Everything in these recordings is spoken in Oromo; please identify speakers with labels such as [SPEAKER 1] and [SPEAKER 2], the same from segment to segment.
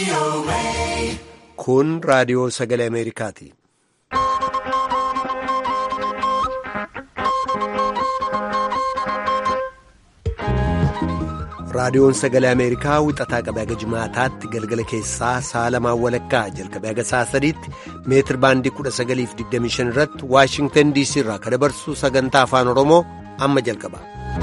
[SPEAKER 1] Kun raadiyoo sagalee Ameerikaati. Raadiyoon sagalee Ameerikaa wixataa qabee haga jimaataatti galgala keessaa sa'a lamaan walakkaa jalqabee haga sa'a sadiitti meetir baandii 1925 irratti Waashingtan DC irraa kan dabarsu sagantaa afaan Oromoo amma jalqaba.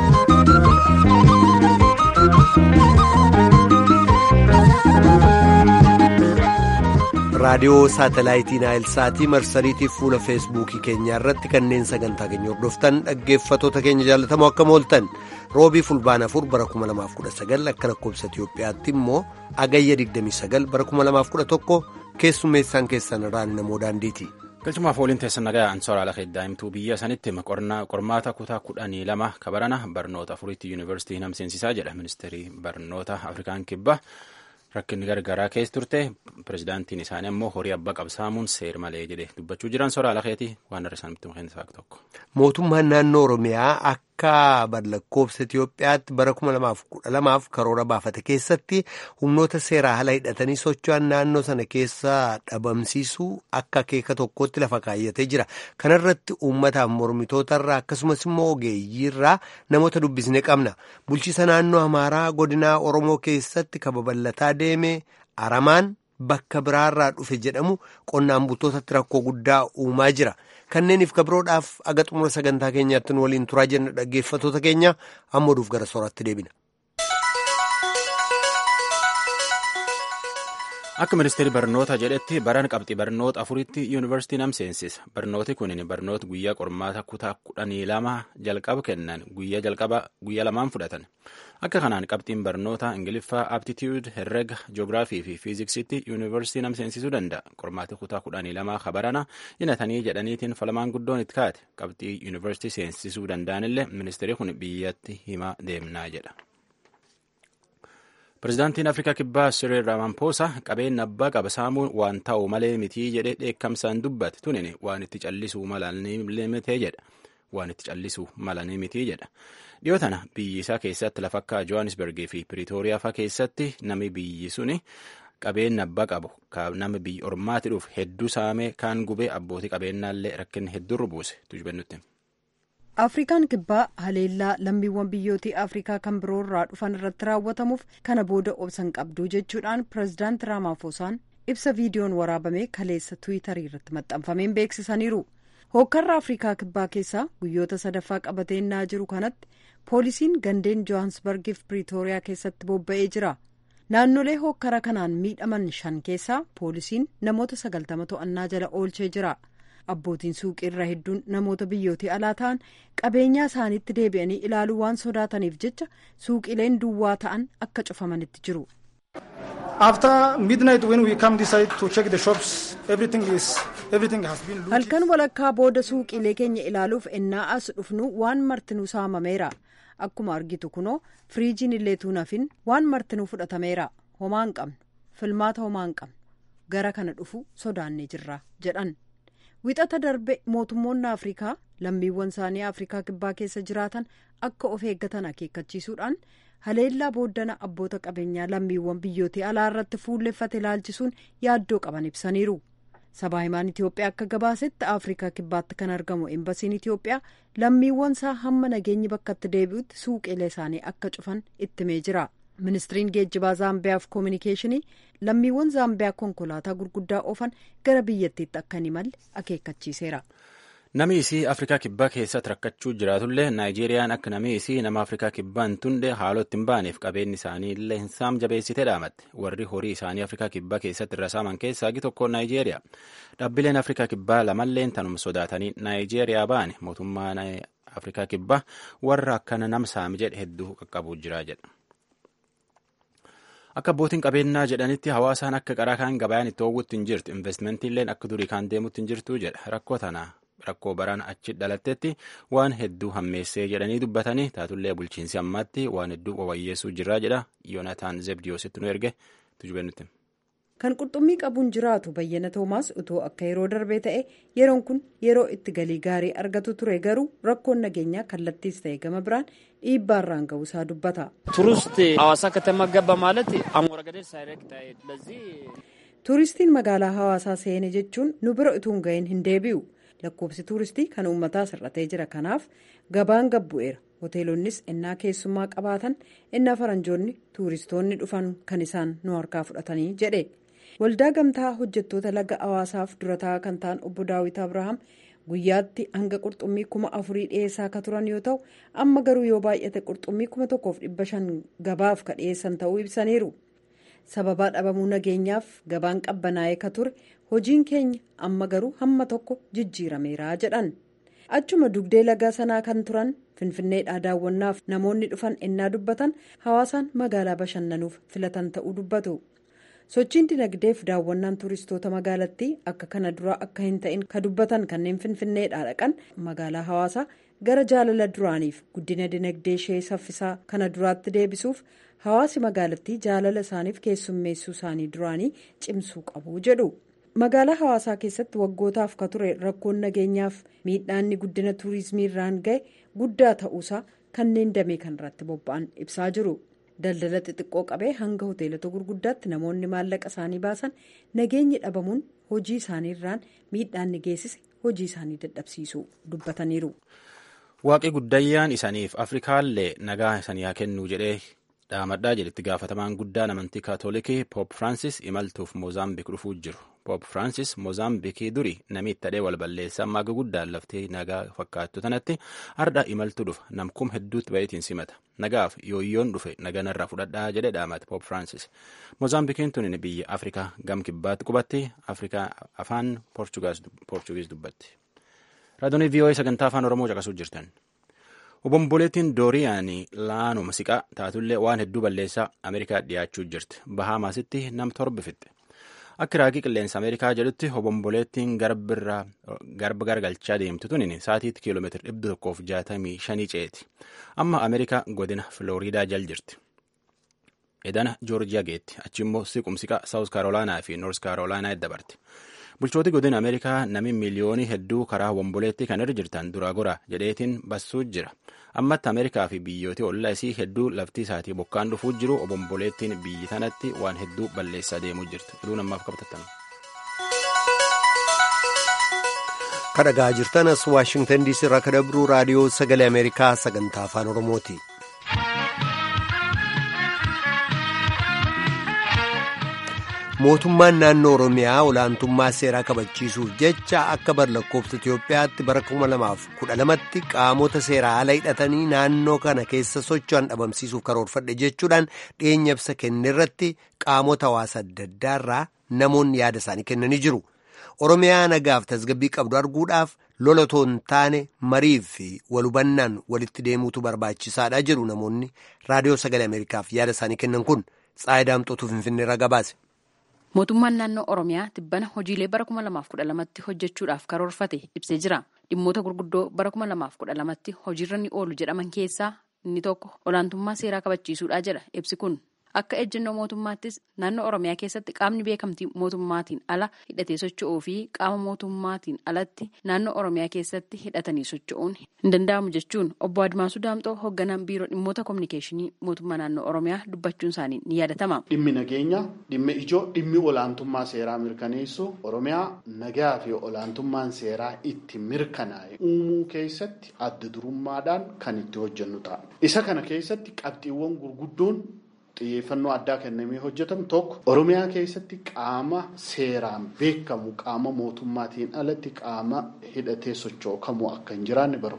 [SPEAKER 1] Raadiyoo saatalaayitii Naayilsaatii marsariitii fuula feesbuukii keenyaa irratti kanneen sagantaa keenya hordoftan dhaggeeffatoota keenya jaallatamoo akkam ooltan roobii fulbaana 4 bara 2019 akka lakkoobsa Itiyoophiyaatti immoo agayya 29 bara 2011 keessummeessaan keessan irraan namoo daandiiti.
[SPEAKER 2] Galchumaaf waliin teessan nagaa ansooraalaa keeddaa'imtuu biyya sanitti qormaata kutaa 12 kabarana barnoota afuriitti yuunivarsiitii namseensisaa jedha ministeerii barnoota Afrikaan kibbaa. Rakkinni gargaraa keessa turte pirezidaantiin isaanii ammoo horii abbaa qabsaamuun seer malee jedhe dubbachuu jiran sooraalaa keetii waan irra isaanitti maqeen isaa tokko.
[SPEAKER 1] Mootummaan naannoo Oromiyaa akka lakkoobsa Itiyoophiyaatti bara 2012 karoora baafate keessatti humnoota seeraa ala hidhatanii socho'an naannoo sana keessa dhabamsiisuu akka akeeka tokkotti lafa kaayyatee jira. Kana irratti uummataaf mormitoota irraa akkasumas immoo ogeeyyii irraa namoota dubbisne qabna. Bulchiisa naannoo Amaaraa godinaa Oromoo keessatti kababal'ataa deeme aramaan bakka biraarraa dhufe jedhamu qonnaan bultootatti rakkoo guddaa uumaa jira. Kanneeniif kabiroodhaaf aga xumura sagantaa keenyaatti nu waliin turaa jenna dhaggeeffatoota keenya amma oduuf gara sooratti deebina.
[SPEAKER 2] Akka ministeerri barnoota jedhetti baran qabxii barnoota afuritti yuunivarsiitii namseensisa. Barnooti kunin barnoota guyyaa qormaata kutaa 12 jalqaba kennan guyyaa lamaan fudhatan. Akka kanaan qabxiin barnoota Ingiliffaa aptitude herrega ji'oogiraafii fi fiiziksitti yuunivarsiitii namseensisuu danda'a. Qormaati kutaa 12 kabarana hinatanii jedhaniitiin falamaan guddoon itti kaate. Qabxii yuunivarsiitii seensisuu danda'anillee ministeerri kun biyyatti himaa deemnaa jedha. Pireezidaantiin Afrikaa Kibbaa Cyril Ramaphosa qabeenya abbaa qabsaamuun waan ta'u malee mitii jedhee dheekkamsaan dubbate tunin waan itti callisuu malanii mitee jedha. Waan itti callisuu malanii mitii jedha. Dhiyoo tana biyyi isaa keessatti lafa akka Johannesburgii fi Pretoria fa'aa keessatti nami biyyi suni qabeenya abbaa qabu nama biyya ormaatti dhufu hedduu saamee kaan gubee abbootii qabeenyaallee rakkinni hedduu buuse tujubennutti.
[SPEAKER 3] Afrikaan kibbaa haleellaa lammiiwwan biyyootii Afrikaa kan biroo irraa dhufan irratti raawwatamuuf kana booda obsan qabduu jechuudhaan pireezidaanti Raamaafosaan ibsa viidiyoon waraabamee kaleessa Tiwiitarii irratti maxxanfameen beeksisaniiru. Hookkarra Afrikaa kibbaa keessaa guyyoota sadaffaa qabateennaa jiru kanatti poolisiin gandeen Johannesburgii fi Pretoria keessatti bobba'ee jira. Naannolee hookkara kanaan miidhaman 5 keessaa poolisiin namoota 90 to'annaa jala oolchee jira. Abbootiin suuqii irra hedduun namoota biyyootii alaa ta'an qabeenyaa isaaniitti deebi'anii ilaaluu waan sodaataniif jecha suuqileen duwwaa ta'an akka cufamanitti jiru. Halkan walakkaa booda suuqilee keenya ilaaluuf ennaa as dhufnu waan martinuu saamameera. Akkuma argitu kunoo firiijiin illee tuunafin waan martinuu fudhatameera. Homaa hin qabnu. Filmaata homaa hin qabnu. Gara kana dhufu sodaannee jirra jedhan. Wixata darbe mootummoonni Afrikaa lammiiwwan isaanii Afrikaa kibbaa keessa jiraatan akka of eeggatan akeekkachiisuudhaan haleellaa booddana abboota qabeenyaa lammiiwwan biyyootii alaa irratti fuulleffate ilaalchisuun yaaddoo qaban ibsaniiru. Sabaa himaan Itiyoophiyaa akka gabaasetti Afrikaa kibbaatti kan argamu embasiin Itiyoophiyaa lammiiwwan isaa hamma nageenyi bakkatti deebi'utti suuqilee isaanii akka cufan ittimee jira. Ministiriin geejjibaa Zaambiyaaf koominikeeshinii lammiiwwan Zaambiyaa konkolaataa gurguddaa oofan gara biyyattiitti akka hin imalle akeekkachiiseera.
[SPEAKER 2] Nami isii Afrikaa kibbaa keessatti rakkachuu jiraatullee Naayijeeriyaan akka nami isii nama Afrikaa kibbaa hin tunde haalootti hin baaneef qabeenyi isaanii illee hin saam jabeessitee dhaamatte. Warri horii isaanii Afrikaa kibbaa keessatti irra saaman keessaa hagi tokko Naayijeeriyaa. Dhaabbileen Afrikaa kibbaa lamalleen tanuma sodaatanii Naayijeeriyaa baane mootummaan Afrikaa kibbaa warra akkana nam saami jedhe hedduu qaqqabuu jira jedha. Akka abbootiin qabeenyaa jedhanitti hawaasaan akka qaraa kaan gabayaan itti oowwutti hin jirtu investimentiin akka durii kaan deemutti hin jirtu jedha. Rakkoo baraan achi dhalattetti waan hedduu hammeessee jedhanii dubbatanii taatullee bulchiinsi ammaatti waan hedduu wawayyeessuu jirraa jedha. Yoonataan Zebdiyoositti nu erge tujubennutti.
[SPEAKER 3] kan qurxummii qabuun jiraatu Bayyana Toomaas utoo akka yeroo darbee ta'e yeroon kun yeroo itti galii gaarii argatu ture garuu rakkoon nageenyaa kallattiis ta'e gama biraan dhiibbaarraan ga'uusaa dubbata. Tuuristiin magaalaa hawaasaa seene jechuun nu bira utuu hin gahin hin deebi'u. Lakkoofsi tuuristii kan uummataa sirratee jira kanaaf gabaan gabbu'eera. Hoteelonnis ennaa keessummaa qabaatan ennaa faranjoonni tuuristoonni dhufan kan isaan nu harkaa fudhatanii jedhe. Waldaa gamtaa hojjettoota laga hawaasaaf durataa kan ta'an obbo Daawit Abrahaam guyyaatti hanga qurxummii 4,000 dhiyeessaa akka turan yoo ta'u amma garuu yoo baay'ate qurxummii 1,500 gabaaf ka dhiyeessan ta'uu ibsaniiru. Sababaa dhabamuu nageenyaaf gabaan qabbanaa'ee ka ture hojiin keenya amma garuu hamma tokko jijjiirameera jedhan. Achuma dugdee lagaa sanaa kan turan Finfinneedhaa daawwannaaf namoonni dhufan ennaa dubbatan hawaasaan magaalaa bashannanuuf filatan ta'uu dubbatu. Sochiin dinagdeef daawwannaan tuuristoota magaalattii akka kana duraa akka hin ta'in ka dubbatan kanneen Finfinneedhaa dhaqan magaalaa hawaasaa gara jaalala duraaniif guddina dinagdee ishee saffisaa kana duraatti deebisuuf hawaasi magaalattii jaalala isaaniif keessummeessuu isaanii duraanii cimsuu qabu jedhu. Magaalaa hawaasaa keessatti waggootaaf ka ture rakkoon nageenyaaf miidhaanni guddina tuurizimii irraan ga'e guddaa ta'uusaa kanneen damee kanarratti bobba'an ibsaa jiru. Daldala xixiqqoo qabee hanga hoteelota gurguddaatti namoonni maallaqa isaanii baasan nageenyi dhabamuun hojii isaanii irraan miidhaanni geessise hojii isaanii dadhabsiisuu dubbataniiru.
[SPEAKER 2] Waaqii guddayyaan isaaniif Afrikaallee nagaa isaanii haa kennuu jedhee dhaamadhaa jedhetti gaafatamaan guddaan amantii kaatoolikii Poop Firaansis imaltuuf Moozaambiik dhufuu jiru. Poop Firaansis Moozaambiikii duri namitti tadhee wal balleessaa maaga guddaan laftee nagaa fakkaattu tanatti har'a imaltuu dhufa namkum hedduutti baay'eetiin simata. Nagaaf yooyyoon dhufe naganarraa fudhadhaa jedhe dhaamate Poop Firaansis. Moozaambiikiin tun biyya Afrikaa gam kibbaatti qubatti Afrikaa afaan Poorchugiis dubbatti. Raadiyoo VOA sagantaa afaan Oromoo caqasuu jirtan. Obomboleettiin Dooriyaanii laanuma siqaa taatullee waan hedduu balleessaa Ameerikaa dhiyaachuu jirti. Bahaamaasitti nam torba fixxe. Akka raagii qilleensa Ameerikaa jedhutti obomboleettiin garba gargalchaa deemtu tunin saatiitti kiiloomeetira 165 ceeti. Amma Ameerikaa godina Filooriidaa jal jirti. Edana Joorjiyaa geetti. Achi immoo siqumsiqa Saawus Kaarolaanaa fi Noors Kaarolaanaa dabarti. Bulchooti godina Ameerikaa namni miliyoonii hedduu karaa obomboleettii kan irra jirtan duraa goraa jedheetiin bassuu jira. Ammatti Ameerikaa fi biyyooti ollaa isii hedduu laftii isaatii bokkaan dhufuu jiru obomboleettiin biyyi tanatti waan hedduu balleessaa deemuu jirti. Oduu namaaf qabatatan.
[SPEAKER 1] Kadhagaa jirtanas Waashingtan DC irraa kadabruu raadiyoo sagalee Ameerikaa sagantaa afaan Oromooti. Mootummaan naannoo Oromiyaa olaantummaa seeraa kabachiisuuf jecha akka lakkoofsa Itoophiyaatti bara 2012tti qaamota seeraa ala hidhatanii naannoo kana keessa socho'an dhabamsiisuuf karoorfadhe jechuudhaan dhiyeenya ibsa kenne irratti qaamota hawaasa adda addaa irraa namoonni yaada isaanii kennanii jiru. Oromiyaa nagaaf tasgabbii qabdu arguudhaaf lolatoo hin taane marii fi walhubannaan walitti deemuutu barbaachisaadha jedhu namoonni raadiyoo sagalee Ameerikaaf yaada isaanii kennan kun Tsaayidaamxootuu Finfinneerraa gabaase.
[SPEAKER 4] Mootummaan naannoo Oromiyaa tibbana hojiilee bara 2012tti hojjechuudhaaf karoorfate ibsee jira. Dhimmoota gurguddoo bara 2012tti hojiirra ni oolu jedhaman keessaa inni tokko olaantummaa seeraa kabachiisuudha jedha ibsi kun. Akka ejjennoo mootummaattis naannoo Oromiyaa keessatti qaamni beekamtii mootummaatiin ala hidhatee socho'uu fi qaama mootummaatiin alatti naannoo Oromiyaa keessatti hidhatanii socho'uun hin danda'amu jechuun obbo Admaasuu Daamxoo hoogganaan biiroo dhimmoota kominikeeshinii mootummaa naannoo Oromiyaa dubbachuun isaanii ni yaadatama.
[SPEAKER 5] Dhimmi nageenya, dhimmi ijoo, dhimmi olaantummaa seeraa mirkaneessu Oromiyaa nagaa fi olaantummaan seeraa itti mirkanaa'e uumuu keessatti adda durummaadhaan kan itti hojjennu ta'a. Isa kana keessatti qabxiiwwan gurguddoon xiyyeeffannoo addaa kennamee hojjetamu tokko Oromiyaa keessatti qaama seeraan beekamu qaama mootummaatiin alatti qaama hidhatee socho'u kamuu akka hin jiraanne bara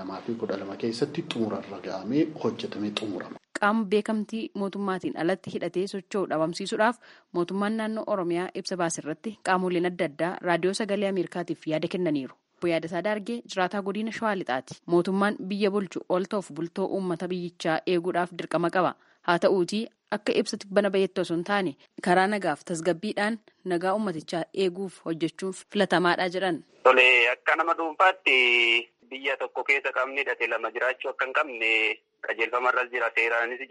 [SPEAKER 5] 2012 keessatti xumurarra ga'amee hojjetamee xumurama.
[SPEAKER 4] Qaama beekamtii mootummaatiin alatti hidhatee socho'u dhabamsiisuudhaaf mootummaan naannoo Oromiyaa ibsa baasirratti qaamoleen adda addaa raadiyoo sagalee Ameerikaatiif yaada kennaniiru. Yaadasaa Daargee jiraataa godina Shawaa Lixaati. Mootummaan biyya bulchu ol ta'uuf bultoo uummata biyyichaa eeguudhaaf dirqama qaba. Haa ta'uutii akka ibsa tibbana bayeetti osoo hin taane karaa nagaaf tasgabbiidhaan nagaa uummatichaa eeguuf hojjechuun filatamaadha jedhan.
[SPEAKER 6] Tolee akka nama dhuunfaatti biyya tokko keessa qabni hidhate lama jiraachuu akka hin qabne qajeelfamarras jira seeraanis jira.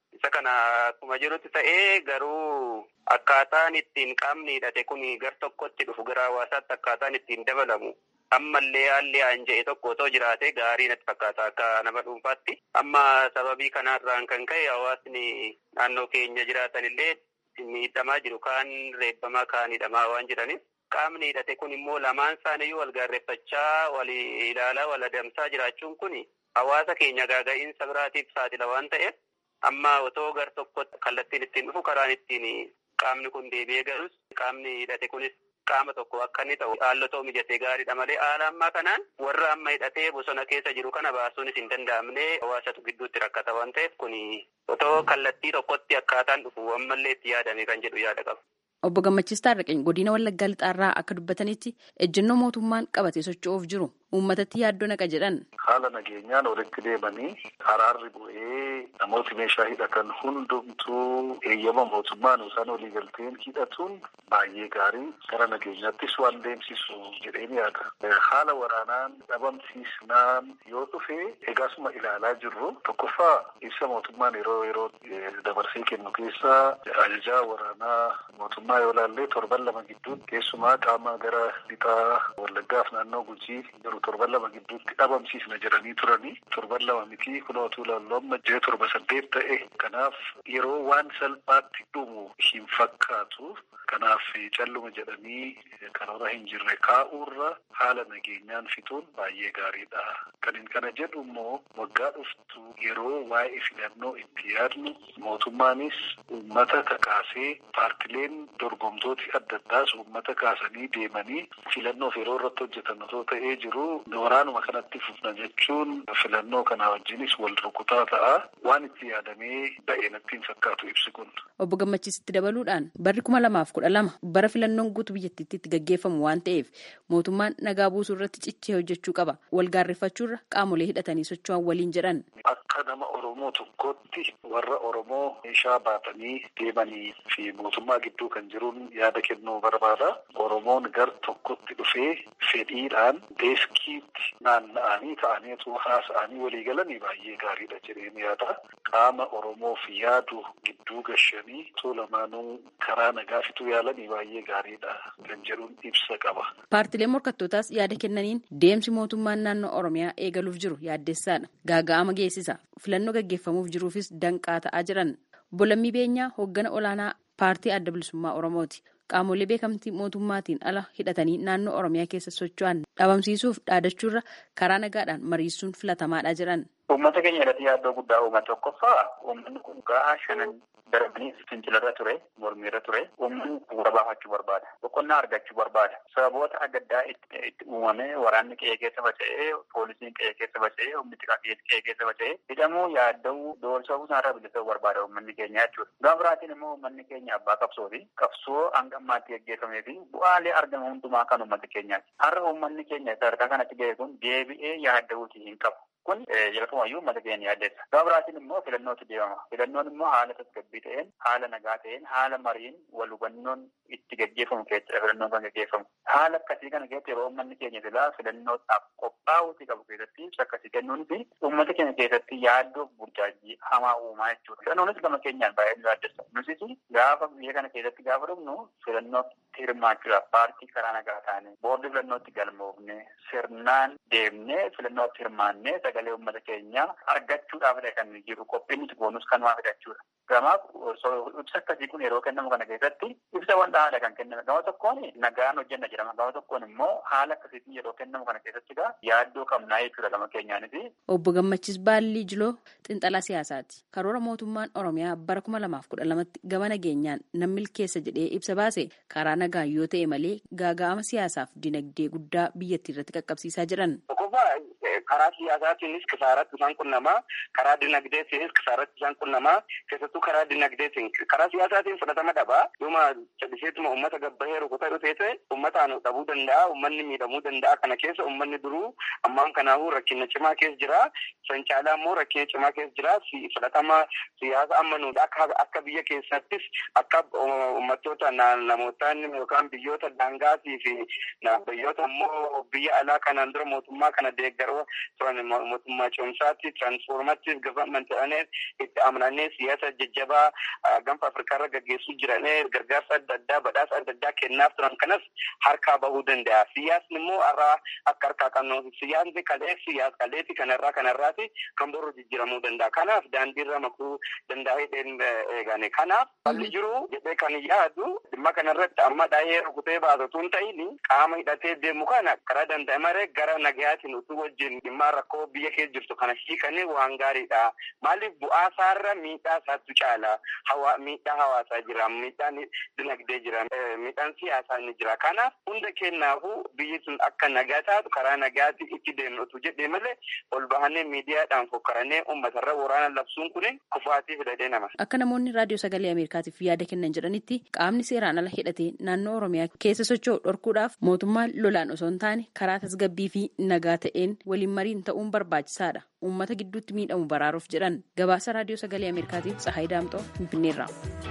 [SPEAKER 6] Isa kana akkuma jirutti ta'ee garuu akkaataan ittiin qaamni hidhate kun gar tokkotti dhufu gara hawaasaatti akkaataan ittiin dabalamu ammallee haalli jedhe tokko otoo jiraate gaarii natti fakkaata akka nama dhuunfaatti. Amma sababii kanarraan kan ka'e hawaasni naannoo keenya jiraatanillee miidhamaa jiru, kaan reebbamaa kaan hidhamaa waan jiraniif qaamni hidhate kun immoo lamaan isaaniiyyuu wal gaarreeffachaa wal ilaalaa wal adamsaa jiraachuun kun hawaasa keenya gaaga'iinsa biraatiif saaxila waan ta'eef amma otoo gar tokkotti kallattiin ittiin dhufu karaan ittiin qaamni kun deebi'ee galus qaamni hidhate kunis qaama tokko akka inni ta'u haalotoo mijatee gaariidha malee haala ammaa kanaan warra amma hidhatee bosona keessa jiru kana baasuunis hin danda'amne hawaasatu gidduutti rakkata waan ta'eef kun otoo kallattii tokkotti akkaataan dhufu ammallee itti yaadame kan jedhu yaada qaba.
[SPEAKER 4] Obbo Gammachiis Taarraqeen godina Wallaggaa Lixaarraa akka dubbatanitti ejjennoo mootummaan qabatee socho'uuf jiru uummatatti yaaddoo naqa jedhan.
[SPEAKER 7] Haala nageenyaan walitti deemanii araarri bu'ee namooti meeshaa hidhatan hundumtuu eeyyama mootummaan isaan walii galteen hidhatuun baay'ee gaarii gara nageenyaattis waan deemsisu jedheen yaada. Haala waraanaan dhabamsiisnaan yoo dhufe egaasuma ilaalaa jirru tokkoffaa ibsa mootummaan yeroo dabarsee kennu keessaa ajajaa waraanaa mootummaa yoo ilaalle 7 gidduutti keessumaa qaama gara lixaa Wallaggaaf naannoo Gujii jiru 7 gidduutti dhabamsiisna jedhanii turanii 7 miti kunootu ilaallu amma 7 ta'e. Kanaaf yeroo waan salphaatti dhumu hin fakkaatu. Kanaaf calluma jedhanii karoora hin jirre kaa'uurra haala nageenyaan fixuun baay'ee gaariidha. Kan kana jedhu immoo waggaa dhuftu yeroo waa'ee filannoo itti yaadnu mootummaanis uummata kakaasee paartileen dorgomtooti adda addaas uummata kaasanii deemanii filannoof yeroo irratti hojjetan otoo ta'ee jiru waraanuma kanatti fufna jechuun filannoo kana wajjinis wal rukutaa ta'a. Waan itti yaadamee ba'e natti hin fakkaatu ibsi kun.
[SPEAKER 4] Obbo Gammachiisitti dabaluudhaan barri 2012 bara filannoon guutuu biyyattiitti itti gaggeeffamu waan ta'eef mootummaan nagaa buusuu irratti cichee hojjechuu qaba. Wal gaarreeffachuurra qaamolee hidhatanii socho'an waliin jedhan.
[SPEAKER 7] Akka nama Oromoo tokkotti warra Oromoo meeshaa baatanii deemanii fi mootummaa gidduu kan jiruun yaada kennuu barbaada. Oromoon gar tokkotti dhufee fedhiidhaan deeskiitti naanna'anii ta'aniitu haasa'anii walii galanii baay'ee gaariidha jedheen yaada. Qaama Oromoof yaadu gidduu gashanii lamaanuu karaa nagaa fituu yaalanii baay'ee gaariidha kan jedhuun ibsa qaba.
[SPEAKER 4] Paartileen morkattootaas yaada kennaniin deemsi mootummaan naannoo Oromiyaa eegaluuf jiru yaaddessaadha. Gaaga'ama geessisa. Filannoo gaggeeffamuuf jiruufis danqaa ta'aa jiran. Obbo Lammii Beenyaa hooggana olaanaa paartii Adda Bilisummaa Oromooti. Qaamolee beekamtii mootummaatiin ala hidhatanii naannoo Oromiyaa keessa socho'an dhabamsiisuuf dhaadachuurra karaa nagaadhaan mariisuun filatamaadha jiran.
[SPEAKER 8] Uummata keenya irratti yaaddoo guddaa uummata tokkoffaa uummanni kun gahaa shanan darbanii fincilarra ture, mormiirra ture. Uummanni bu'uura baafachuu barbaada. Boqonnaa argachuu barbaada. Sababoota adda addaa itti uumamee waraanni qe'ee keessa faca'ee, poolisiin qe'ee keessa faca'ee, humni qe'ee keessa faca'ee hidhamuu yaadda'uu doorsa'uu isaarraa bilisa'uu barbaada uummanni keenya jechuudha. Gaafa biraatiin immoo uummanni keenya abbaa qabsoo fi qabsoo hanga ammaatti gaggeeffamee fi bu'aalee argamu hundumaa kan uummata keenyaati. Har'a uummanni keenya sadarkaa kanatti ga'e kun deebi'ee yaadda'uutii hin qabu. Kun jalqabumayyuu uummata keenya yaaddeessa. Gaafa biraatiin immoo filannootu deemama. Filannoon immoo haala tasgabbii ta'een, haala nagaa ta'een, haala mariin wal hubannoon itti gaggeeffamu keessatti filannoon kan gaggeeffamu. Haala akkasii kana keessatti yeroo uummanni keenya silaa filannootaaf qophaa'uutii qabu keessatti ibsa akkasii kennuun fi uummata keenya keessatti yaaddoof burjaajii hamaa uumaa jechuudha. Filannoonis gama keenyaan baay'ee nu yaaddessa. Nutis gaafa biyya kana keessatti gaafa dhufnu filannootti hirmaachuudhaaf paartii karaa nagaa taane boordii filannootti galmoofne sirnaan deemnee filannootti hirmaannee sagalee uummata keenyaa argachuudhaaf kan jiru qophiin nuti boonus kanumaa fidachuudha. Gamaaf ibsa akkasii kun yeroo kennamu kana keessatti ibsawwan haala kan kenname gama tokkoon nagaan hojjenna jedhama gama tokkoon immoo haala akkasiitiin yeroo kennamu kana keessatti yaaddoo qabnaa jechuudha gama keenyaanis.
[SPEAKER 4] Obbo Gammachiis Baallii Jiloo Xinxalaa Siyaasaati. Karoora mootummaan Oromiyaa bara 2012tti gama nageenyaan nan milkeessa jedhee ibsa baase karaa nagaa yoo ta'e malee gaaga'ama siyaasaaf dinagdee guddaa biyyattii irratti qaqqabsiisaa jiran.
[SPEAKER 6] Karaa siyaasaatiinis kisaaratti isaan qunnamaa, karaa dinagdeetiinis kisaaratti isaan qunnamaa, keessattuu keessattuu karaa dinagdeetiin karaa siyaasaatiin fudhatama dhabaa yooma calliseetuma uummata gabbahee rukutaa dhufeete uummataan dhabuu danda'a uummanni miidhamuu danda'a kana keessa uummanni duruu ammaan kanaafuu rakkina cimaa keessa jira san caalaa immoo rakkina cimaa keessa jira fudhatama siyaasa ammanuudha akka biyya keessattis akka uummattoota namootaan yookaan biyyoota daangaatii fi biyyoota immoo biyya alaa kanaan dura mootummaa kana deeggaroo turan mootummaa cimsaatti tiraansfoormaatiif gavaamantii ta'anii itti amananii siyaasa jajjabaa gaanfa Afrikaarra gaggeessuu jiranii gargaarsa adda addaa badhaasa adda addaa kennaaf turan kanas harkaa bahuu danda'a. Siyaasni immoo akka harkaa qabnu siyaasni kaleeti kanarraati kan boru jijjiiramuu danda'a. Kanaaf daandiirra makuu danda'ee eegane. Kanaaf balli jiru jedhee kan yaadu dhimma kanarratti amma dhaayee rukutee baasatu hin ta'in qaama hidhatee deemu kana karaa danda'e maree gara nagayaatiin utuu wajjin dhimma rakkoo biyya keessa jirtu kana hiikanii waan gaariidha. Maaliif bu'aa isaarra miidhaa isaatu caala. Miidhaa hawaasaa jira, miidhaan dinagdee jira, miidhaan siyaasaa ni jira. Kanaaf hunda kennaafuu biyyi sun akka nagaa taatu karaa nagaatti itti deemnutu jedhee malee ol bahanii miidiyaadhaan fokkaranii uummatarra waraana labsuun kun kufaatii fidadee nama.
[SPEAKER 4] Akka namoonni raadiyoo sagalee Ameerikaatiif yaada kennan jedhanitti qaamni seeraan ala hidhatee naannoo Oromiyaa keessa socho'u dhorkuudhaaf mootummaan lolaan osoo hin taane karaa tasgabbii fi nagaa ta'een waliin mariin ta'uun barbaachisaadha. Uummata gidduutti miidhamu baraaruuf jedhan. Gabaasa raadiyoo sagalee Ameerikaatiif Tsahaay Daamxoo Finfinneerraa.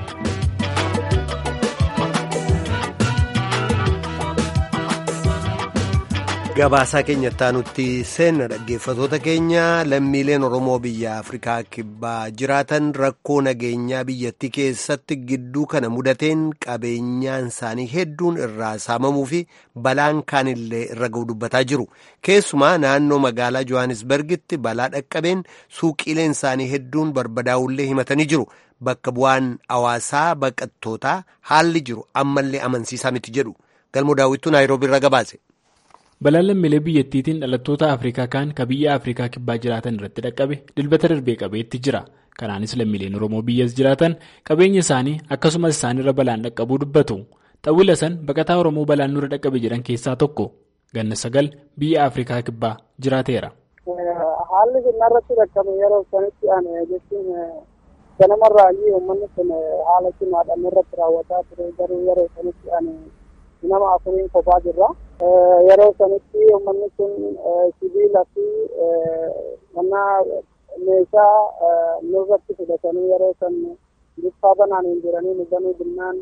[SPEAKER 1] Gabaasaa keenyattaa nutti seenna dhaggeeffatoota keenya lammiileen Oromoo biyya Afrikaa kibbaa jiraatan rakkoo nageenyaa biyyattii keessatti gidduu kana mudateen qabeenyaan isaanii hedduun irraa saamamuu fi balaan kaanillee irra ga'u dubbataa jiru. Keessumaa naannoo magaalaa Johannesburgitti balaa dhaqqabeen suuqiileen isaanii hedduun barbadaa'ullee himatanii jiru. Bakka bu'aan hawaasaa baqattootaa haalli jiru ammallee amansiisaa miti jedhu. Galmoo daawwittuu Naayiroobii irraa gabaase.
[SPEAKER 9] Balaan lammiilee biyyattiitiin dhalattoota Afrikaa kaan ka biyya Afrikaa kibbaa jiraatan irratti dhaqqabe dilbata darbee qabeetti jira. Kanaanis lammiileen Oromoo biyyas jiraatan qabeenya isaanii akkasumas isaanirra balaan dhaqqabuu dubbatu. Xawwila san baqataa Oromoo balaan nurra dhaqqabe jedhan keessaa tokko ganna 9 biyya Afrikaa kibbaa jiraateera.
[SPEAKER 10] Haalli irratti dhaqqabe yeroo sanitti jechuun ganamarraa uummanni sun haala cimaadhaan irratti raawwataa ture garuu yeroo sanitti nama afuriin kophaa jirra. Yeroo sanitti uummanni sun sibiila fi meeshaa nurratti fudhatanii yeroo san bifa banaan hin jiranii nu banuu binnaan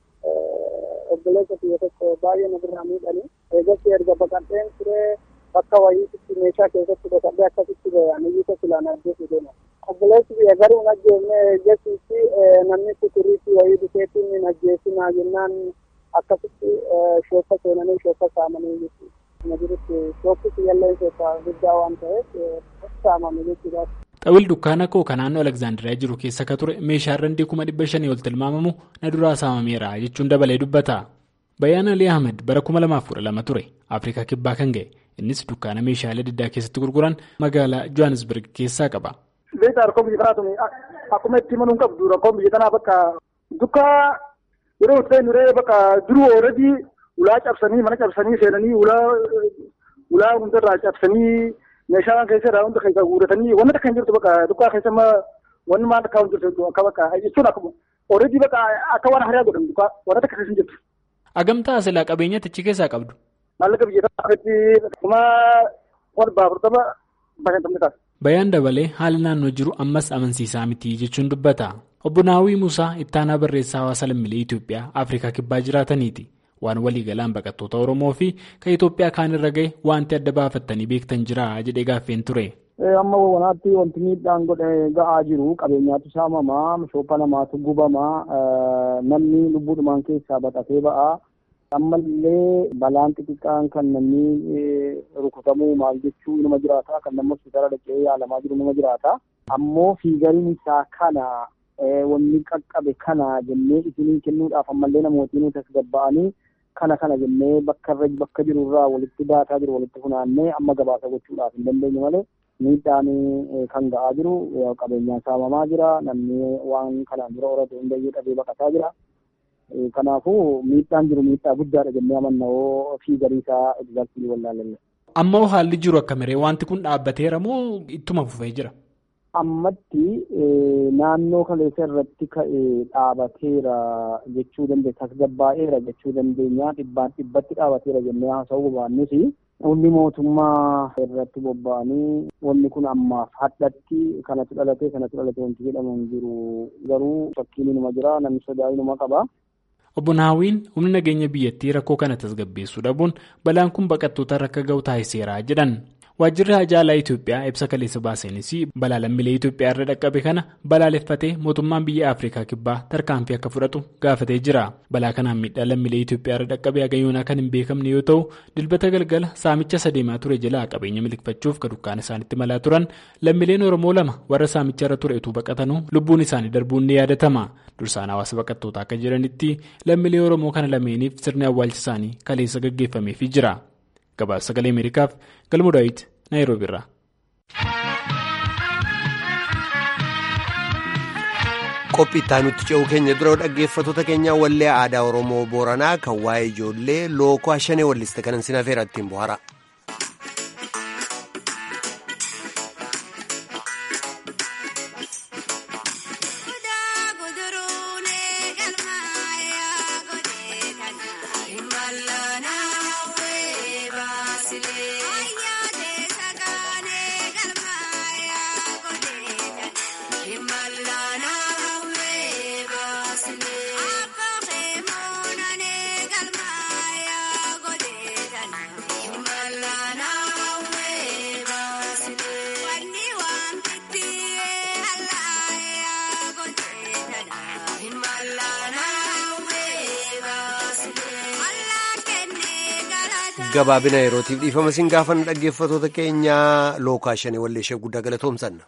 [SPEAKER 10] obboleessa biyya tokko baay'ee nu birraa miidhanii eegasii erga baqadheen ture bakka wayiitti meeshaa keessatti baqadhee akkasitti niyyita filaan ajjeesu deema. Obboleessi biyya garuu hin ajjeefne eegasiitti namni sukuriitti wayii dhufeetiin hin ajjeesinaa jennaan akkasitti shookka seenanii shookka saamanii jechuudha. Kana jirutti shookki siyyallee shookka guddaa waan ta'eef saamame jechuudha.
[SPEAKER 9] Xawil dukkaana koo kan naannoo Aleksaandiriyaa jiru keessa ka ture meeshaarran 500,000 ol tilmaamamu na duraa saamameera jechuun dabalee dubbata. Bayyaan Alii Ahmed bara 2012 ture Afrikaa kibbaa kan ga'e innis dukkaana meeshaalee diddaa keessatti gurguran magaalaa Johannesburg keessaa qaba.
[SPEAKER 10] Beektaa rakkoo biyya kanaatu akkuma itti himanuun qabdu rakkoo biyya kanaa bakka dukkaa yeroo ta'e nuree bakka duruu ooladii ulaa cabsanii mana cabsanii seenanii ulaa hundarraa cabsanii meeshaa keessa irraa hunda keessa guuratanii wanni takka hin jirtu bakka dukkaa keessa wanni maal akka hin jirtu akka bakka jechuun akkuma ooladii bakka akka waan hariyaa godhan dukkaa wanni takka keessa hin jirtu.
[SPEAKER 9] Agamtaa silaa qabeenya tichi keessaa qabdu.
[SPEAKER 10] Maallaqa biyya kanatti kuma 40 bashantamni ta'a.
[SPEAKER 9] Bayyaan dabalee haala naannoo jiru ammas amansiisaa miti jechuun dubbata. Obbo Naawwii Musaa ittaanaa barreessaa hawaasa lammiilee Itoophiyaa Afrikaa kibbaa jiraataniiti. Waan waliigalaan baqattoota Oromoo fi kan Itoophiyaa kaan irra gahe wanti adda baafattanii beektan jira jedhee gaaffeen ture.
[SPEAKER 10] Amma wanaatti wanti miidhaan godhe ga'aa jiru qabeenyaatu saamamaa shoppa namaatu gubamaa namni lubbuudhumaan keessaa baqatee ba'aa. Ammallee balaan xixiqqaan kan namni rukutamuu maal jechuu inuma jiraata kan namni hospitaala dhaqee yaalamaa jiru inuma jiraata. Ammoo fiigariin isaa kana wanni qaqqabe kana jennee isinii kennuudhaaf ammallee namootiin nuti as gabba'anii kana jennee bakka jirurraa walitti daataa jiru walitti funaannee amma gabaasa gochuudhaaf hin dandeenye malee miidhaan kan ga'aa jiru qabeenyaan saamamaa jira namni waan kanaan dura horatu hundayyuu dhabee baqataa jira. Kanaafuu miidhaan jiru miidhaa guddaadha jennee amannoo fiigarii isaa egzaaltii wallaalanne.
[SPEAKER 9] Amma haalli jiru akka miree wanti kun dhaabbateera moo ittuma fufee jira?
[SPEAKER 10] ammatti naannoo kaleessa irratti ka'ee dhaabateera jechuu dandeenya. Tasgabbaa'eera jechuu dandeenya. Dhibbatti dhaabateera jennee haasa'uu baannus hundi mootummaa irratti bobba'anii wanni kun ammaaf hadhatti kanatu dhalate wanti jedhamu hin jiru. Garuu fakkiin inuma jira, namni sodaa inuma qaba.
[SPEAKER 9] Obbo Naawiin humni nageenya biyyattii rakkoo kana tasgabbeessuu dhabuun balaan kun baqattoota rakka ga'u taasiseera jedhan. Waajjirri Haajaalaa Itoophiyaa ibsa kaleessa baaseenis balaa lammiilee Itoophiyaa irra dhaqqabe kana balaaleffatee mootummaan biyya Afrikaa kibbaa tarkaanfii akka fudhatu gaafatee jira. Balaa kanaan miidhaa lammiilee Itoophiyaa irra dhaqqabe haga yoonaa kan hin beekamne yoo ta'u, dilbata galgala saamicha sadeemaa ture jalaa qabeenya miliqfachuuf kan dukkaana isaanitti malaa turan lammiileen Oromoo 2 warra saamicha irra ture utuu baqatanuu lubbuun isaanii darbuun ni yaadatama. Dursaan hawaasa baqattootaa akka jiranitti lammiilee Oromoo kana lameeniif sirni awwaalcha isaanii kaleessa gaggeeffameefii jira. Gabaasa Sagalee Ameerikaaf Galmoo Daawit Naayiroobi irraa.
[SPEAKER 1] Qophii itti aanutti ce'uu keenya dura dhaggeeffattoota keenya wallee aadaa Oromoo Booranaa kan waa'ee ijoollee lookoo Ashanee walliste kanan sin afeera ittiin bohaara. Gabaabina yerootiif dhiifama sin gaafanna dhaggeeffattoota keenya lookoo Ashanee walleeshee guddaa galatoomsanna.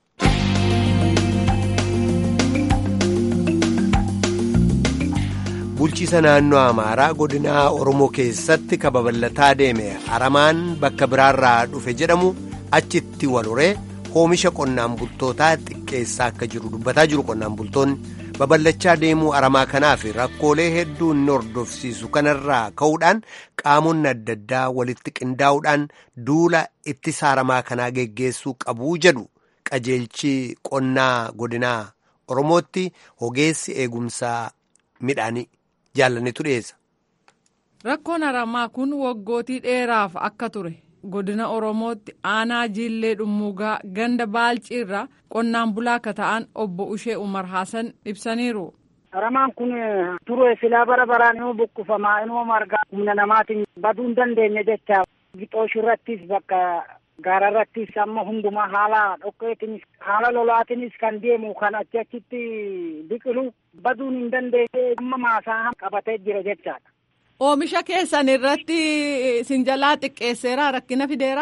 [SPEAKER 1] Bulchiisa naannoo Amaaraa godina Oromoo keessatti babal'ataa deeme aramaan bakka biraarraa dhufe jedhamu achitti waloree oomisha qonnaan bultootaa xiqqeessaa akka jiru dubbataa jiru. Qonnaan bultoonni babal'achaa deemuu aramaa kanaaf rakkoolee hedduu inni hordofsiisu kanarraa ka'uudhaan qaamonni adda addaa walitti qindaa'uudhaan duula ittisa aramaa kanaa geggeessuu qabuu jedhu qajeelchi qonnaa godinaa Oromootti ogeessi eegumsaa midhaanii jaallannetu dhiyeessa.
[SPEAKER 11] Rakkoon aramaa kun waggootii dheeraaf akka ture godina Oromootti aanaa Jiillee Dhummuugaa ganda Baalchiirraa qonnaan bulaa akka ta'an obbo Ushee Umar Haasan ibsaniiru.
[SPEAKER 12] Aramaan kun ture silaa bara baraan immoo buqqufamaa immoo margaa humna namaatiin baduu hin dandeenye jecha Gixooshirrattis bakka gaararrattis amma hundumaa haala dhoqqeetinis haala lolaatinis kan deemu kan achitti biqilu baduun hin dandeenye amma maasaa qabatee jira jechaadha.
[SPEAKER 11] Oomisha keessan irratti sinjalaa xiqqeesseera rakkina fideera?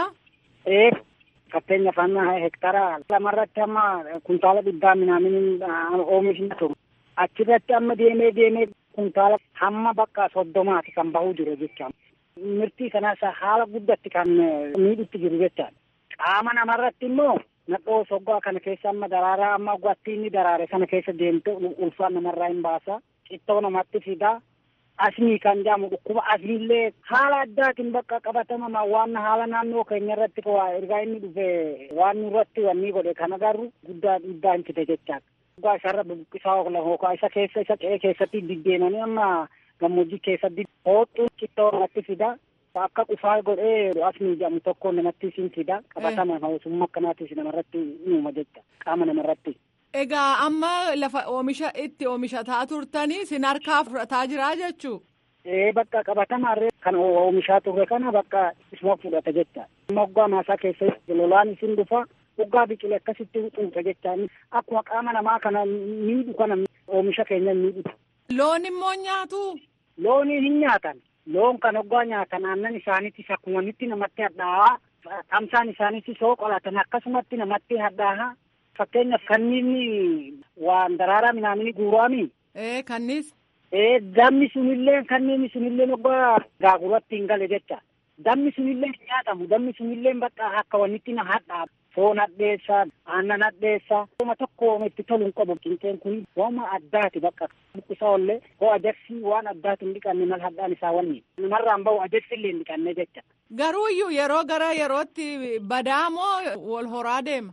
[SPEAKER 12] Fakkeenyaaf hektaara 2 irratti amma kuntaala 100 minaamin oomishni ture. Achirratti amma deemee kuntaala hamma bakka 30 kan bahuu jiru jecha. Mirtii kanas haala guddatti kan miidhutti jiru jecha. Qaama namarratti immoo nadhoo soggaa kana keessa amma daraaraa amma gwattiinni daraare kana keessa deemte ulfaa namarraa hin baasa. Cittoo namatti fidaa. Asmii kan jedhamu dhukkuba asmiillee haala addaatiin bakka qabatama waan haala naannoo keenya irratti ergaa inni dhufe waan irratti wanni godhe kan agarru guddaa dhiibbaa hin fide jechaadha. Dhugaa isarra buqqisaa hookaa isa qe'ee keessatti diddeemanii amma gammoojjii keessatti hooxxuun cittoo namatti fida. Akka qufaa godhee asmii jedhamu tokko namatti siin fida. Qabatama hawaasummaa akkanaatiif namarratti uuma jecha qaama namarratti.
[SPEAKER 11] Egaa amma lafa oomisha itti oomishataa turtanii sin harkaa fudhataa jiraa jechuu?
[SPEAKER 12] Bakka qabatamaarree kan oomishaa turre kana bakka isuma fudhata jecha. Amma waggaa maasaa keessa lolaan isin dhufa waggaa biqile akkasitti xuuxa jechaan akkuma qaama namaa kana miidhu kana oomisha keenya miidhu.
[SPEAKER 11] Loon immoo nyaatu?
[SPEAKER 12] Loonii hin nyaatan. Loon kan waggaa nyaatan aannan isaaniitis akkuma nitti namatti hadhaa'aa tamsaan isaaniitis soo qolatan akkasumatti namatti hadhaa'aa. Fakkeenyaaf kanniin waan daraaraa midhaanii guuraami.
[SPEAKER 11] Kannis?
[SPEAKER 12] Dammi sunillee waggaa gaaguratti hin gale jecha. Dammi sunillee hin nyaatamu. Dammi sunillee bakka akka wannitti na hadhaa. Foon hadheessaa, aannan hadheessaa. Wama tokko itti tolu hin qabu. Qinxeen kun wama addaati bakka buqqisaa ollee hoo ajarsii waan addaati hin dhiqanne mal hadhaan isaa wanni. Namarraan bahu ajarsillee hin dhiqanne jecha.
[SPEAKER 11] Garuuyyuu yeroo gara yerootti badaa moo wal horaa deema?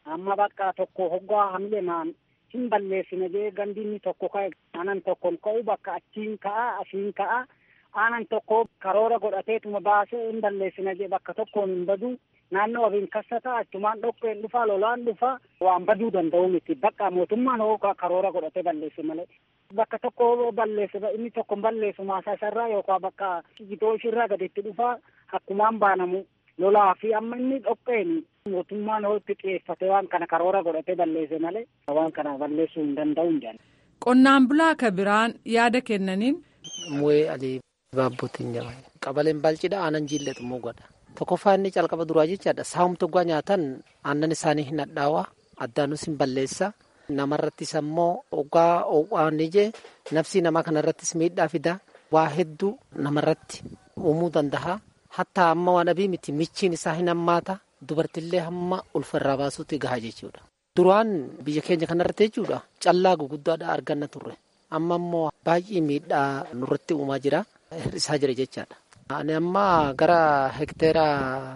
[SPEAKER 12] amma bakka tokko hoggaa hamle maan hin balleessine jee gandinni tokko ka'e aanan tokkon ka'u bakka achiin ka'a asiin ka'a aanan tokko karoora godhateetuma baasee hin balleessine jee bakka tokkoon hin badu naannoo abiin kassata achumaan dhoqqeen dhufa lolaan dhufa waan baduu danda'u miti bakka mootummaan hoogaa karoora godhatee balleesse malee bakka tokko balleesse inni tokko balleessu maasaa isarraa yookaan bakka gitoo ishirraa gaditti dhufa akkumaan baanamu lolaa fi amma inni dhoqqeen mootummaan hootti xiyyeeffate waan kana karoora godhatee balleesse malee waan kana balleessuu hin danda'u hin jedhan.
[SPEAKER 11] Qonnaan bulaa kabiraan yaada kennaniin.
[SPEAKER 13] Mu'ee Alii Baabbotiin jedhama. Qabaleen balcidha aanan jillee xumuu godha. Tokkoffaa inni calqaba duraa jechaadha. Saamtu gua nyaatan aannan isaanii hin hadhaawaa addaanus hin balleessa. Namarrattis ammoo ogaa waan ije nafsi namaa kanarrattis miidhaa fida. Waa hedduu namarratti uumuu danda'a. Hatta amma waan abii miti michiin isaa hin hammaata. Dubartillee hamma ulfarraa baasuutti gahaa jechuudha. Duraan biyya keenya kanarratti jechuudha callaa guguddaadha arganna turre. Amma immoo baay'ee miidhaa nurratti uumaa jira. Hir'isaa jira jechaadha. Ani amma gara hekteera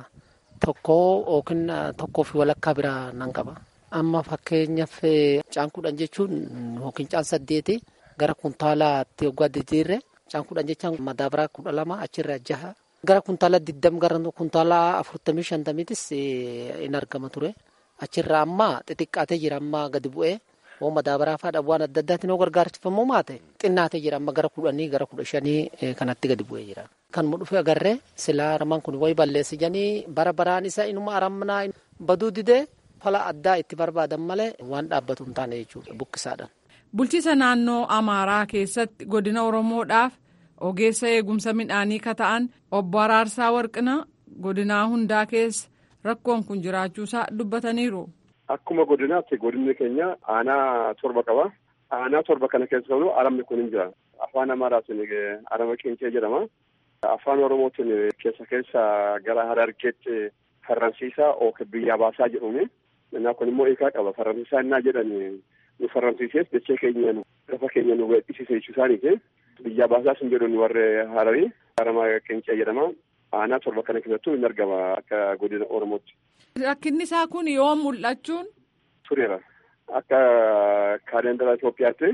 [SPEAKER 13] yookiin tokkoo fi walakkaa biraa nan qaba. Amma fakkeenyaaf caankuudhaan jechuun yookiin caan 8 gara kuntaalaatti waggaa diddiirre caankuudhaan jechaan madaabaraa 12 achirra 6 gara kuntaala 20 gara kuntaala 40-50tis in argama ture. Achirra amma xixiqqaatee jira amma gadi bu'ee oo madaabaraa fa'aa waan adda addaatiin gargaarsifamu maate xinnaatee jira amma gara 10 gara 15 kanatti gadi bu'ee jira. Kan mudhufe agarree silaa ramaan kun wayi balleessi janii bara baraan isa inuma aramnaa baduu didee fala addaa itti barbaadan malee waan dhaabbatu hin taane jechuudha buqqisaadhaan.
[SPEAKER 11] Bulchiisa naannoo Amaaraa keessatti godina Oromoodhaaf ogeessa eegumsa midhaanii kata'an obbo Araarsaa Warqinaa godinaa hundaa keessa rakkoon kun jiraachuusaa dubbataniiru.
[SPEAKER 14] Akkuma godinaatti godinni keenya aanaa 7 qaba. Aanaa 7 kana keessa aramni kun hin jira. Afaan Amaaraatiin arama qincee jedhama. Afaan Oromootiin keessa gara Harargeetti farransiisaa yookiin biyyaa baasaa jedhume. Innaa kun immoo eegaa qaba. Farransiisaa innaa jedhani nu farransiisees dachee keenya lafa keenya nu weeddisiise jechuusaaniiti. Biyyaa baasaa sun jedhuun warri Hararii arama qincee jedhama. Aanaa 7 kana keessattuu hin argama akka godina Oromootti.
[SPEAKER 11] Rakkinni isaa kun yoo mul'achuun?
[SPEAKER 14] Tureera. Akka kaalendara Itoophiyaatti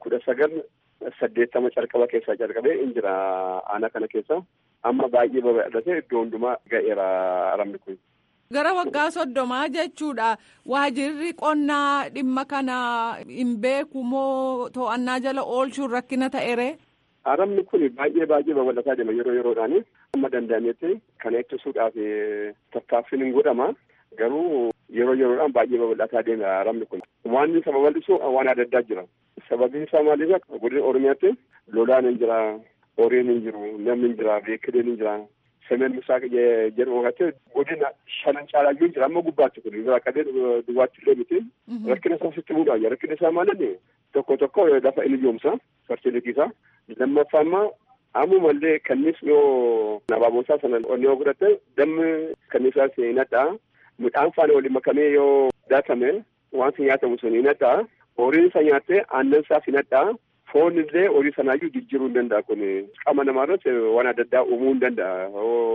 [SPEAKER 14] 1980 calqaba keessaa calqabee hin jira aanaa kana keessa. Amma baay'ee babal'atee iddoo hundumaa ga'eera aramni kun.
[SPEAKER 11] Gara waggaa 30 jechuudha. Waajirri qonnaa dhimma kana hin beeku moo to'annaa jala oolchuun rakkina ta'eere?
[SPEAKER 14] Aramni kun baay'ee babal'ataa deema yeroo yeroodhaan. Amma danda'ametti kana ittisuudhaaf tattaaffiin hin godhama. Garuu yeroo yeroodhaan baay'ee babal'ataa deema aramni kun. Waan isa babal'isu waan adda addaa jira. Sababiin isaa maaliif godina Oromiyaatti lolaan hin jira, horiin hin jiru, namni hin jira, beekileen hin jira. Semeen Musaa jedhu waqatti godina 5 caalaayyuu hin jira. Amma gubbaatti kun rakkatee duwwaatti illee miti. Rakkina isaa sitti muudhaa. Rakkina isaa maalinni tokko lafa inni joomsa fertilitiisa. Lammaffaa ammaa ammumallee kannis yoo abaaboosaa sana yoo godhatte dammi kannisaas hin hadhaa. Midhaan faana waliin makamee yoo daakame wanti nyaatamu sun hin hadhaa. Horiin isa nyaattee aannan isaas hin hadhaa. Foon illee horii sanaayyuu jijjiiruu hin danda'a kun qaama namaarratti waan adda addaa uumuu hin danda'a.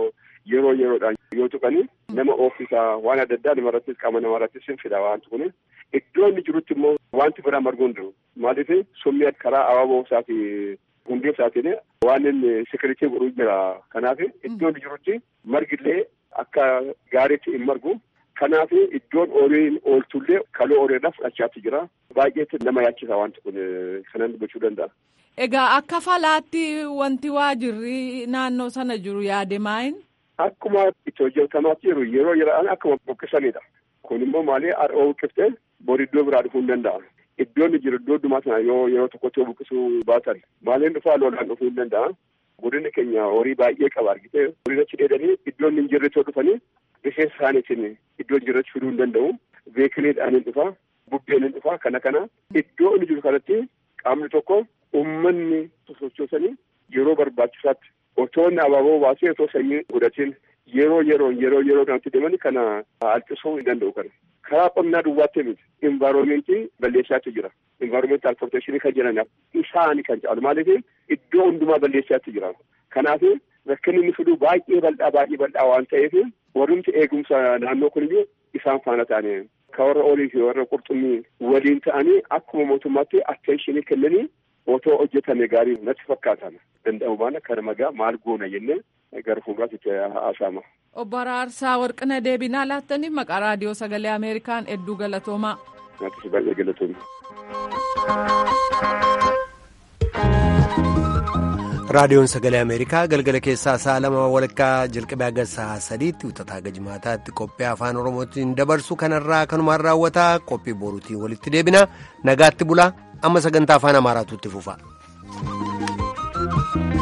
[SPEAKER 14] Yeroo yeroodhaan yoo tuqani nama oofisa waan adda addaa namarrattis qaama namaarrattis hin fida wanti kun. Iddoo inni jirutti immoo wanti biraa marguu hin jiru. Maaliif summii karaa abaaboo isaa fi hundee isaatiin waan inni sikiriitii godhuu jira. Kanaaf iddoo inni jirutti margillee akka gaariitti hin margu. Kanaaf iddoon horiin ooltullee kaloo horiirraa fudhachaatti jira. Baay'eetti nama yaachisa wanti kun kanan gochuu danda'a.
[SPEAKER 11] Egaa akka falaatti wanti waajirri naannoo sana jiru yaade maayin?
[SPEAKER 14] Akkuma itti hojjetamaatti jiru yeroo yeroodhaan akkuma buqqisanidha. Kun immoo maali har'oo buqqiftee bori iddoo biraa dhufuu hin danda'a. Iddoon jiru iddoo dhumaa sana yeroo tokkotti buqqisuu baatan maaliin dhufaa lolaan dhufuu hin danda'a. Godinni keenya horii baay'ee qaba argitee horii achi dheedanii iddoon hin jirretti dhufanii rifeensa isaaniitiin iddoo jirretti fiduu hin danda'u. Beekileedhaan hin dhufa. Bubbeen hin dhufa kana iddoo inni jiru kanatti qaamni tokko uummanni sosochoosanii yeroo barbaachisaatti otoo inni abaaboo baasee otoo sanyii godhatiin yeroo kanatti deemanii kana halqisuu hin danda'u kana. Karaa qonnaa duwwaatti miti. Envaaroomentii balleessaatti jira. Envaaroomentii protekshinii kan jedhaniif isaanii kan caalu maaliif iddoo hundumaa balleessaatti jira. Kanaaf rakkinni inni fidu baay'ee bal'aa waan ta'eef warrumti eegumsa naannoo kuniyyuu isaan faana ta'anii akka warra olii fi warra qurxummii waliin ta'anii akkuma mootummaatti atteenshinii kennanii otoo hojjetame gaarii natti fakkaatan danda'u baana kana magaa maal goona jennee gara fuulduraatti haasa'ama.
[SPEAKER 11] Obbo Araarsaa Warqinaa deebinaa laattaniif maqaa raadiyoo sagalee Ameerikaan hedduu galatoomaa.
[SPEAKER 14] Naatis baay'ee galatooma.
[SPEAKER 1] Raadiyoon sagalee Ameerikaa galgala keessaa sa'a 2:00 jalqabee hanga sa'a 3tti wixataa hanga jimaataatti qophii afaan Oromootiin dabarsu kanarraa kanumaan raawwata. Qophii boruutiin walitti deebina. Nagaatti bulaa. Amma sagantaa afaan Amaaraatu itti fufa.